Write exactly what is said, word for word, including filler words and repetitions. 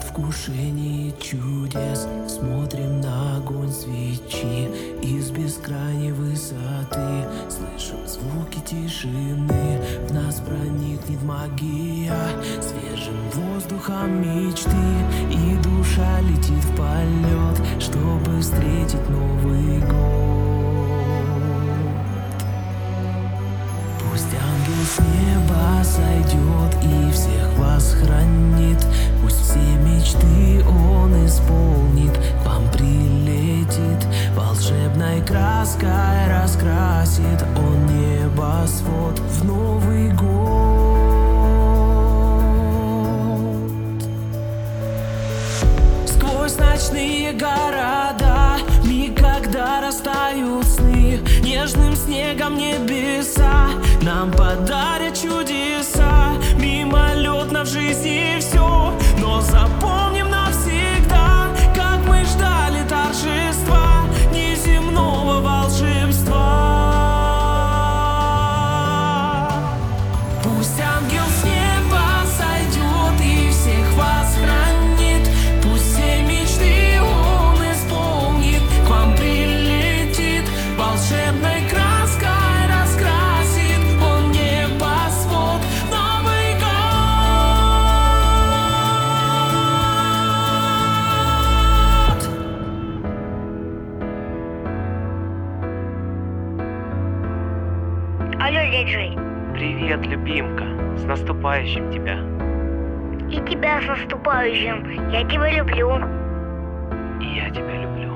предвкушении чудес смотрим на огонь свечи из бескрайней высоты. Слышим звуки тишины, в нас проникнет магия свежим воздухом мечты, и душа летит в полет, чтобы встретить Новый год. Пусть ангел с неба сойдет и всех вас хранит, пусть все мечты он исполнит, к вам прилетит, волшебной краской раскрасит он небосвод в Новый год. Сквозь ночные города никогда растают сны, нежным снегом небеса нам подарят чудеса. Мимолетно в жизни все, но запомним навсегда, как мы ждали торжества неземного волшебства. Пусть ангел с неба сойдет и всех вас хранит, пусть все мечты он исполнит, к вам прилетит, волшебной краской раскрасит он небосвод в Новый год. Алло, диджей. Привет, любимка, с наступающим тебя. И тебя с наступающим. Я тебя люблю. И я тебя люблю.